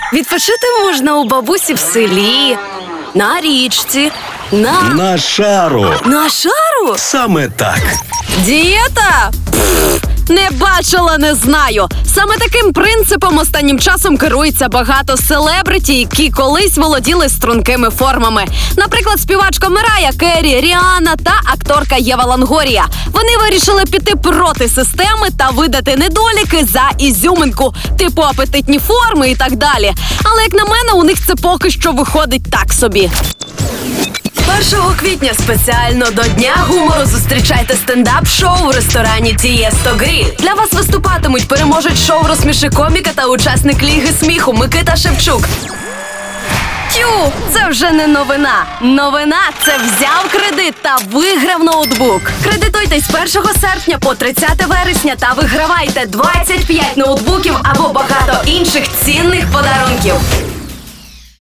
Відпочити можна у бабусі в селі, на річці, На шару. На шару? Саме так. Дієта? Не бачила, не знаю. Саме таким принципом останнім часом керується багато селебриті, які колись володіли стрункими формами. Наприклад, співачка Мирая Керрі, Ріанна та акторка Єва Лонгорія. Вони вирішили піти проти системи та видати недоліки за ізюминку, типу апетитні форми і так далі. Але, як на мене, у них це поки що виходить так собі. 1 квітня спеціально до Дня гумору зустрічайте стендап-шоу в ресторані Тієсто Гріль. Для вас виступатимуть переможець шоу «Розсміши коміка» та учасник Ліги сміху Микита Шевчук. Тю, це вже не новина. Новина – це взяв кредит та виграв ноутбук. Кредитуйтесь з 1 серпня по 30 вересня та вигравайте 25 ноутбуків або багато інших цінних подарунків.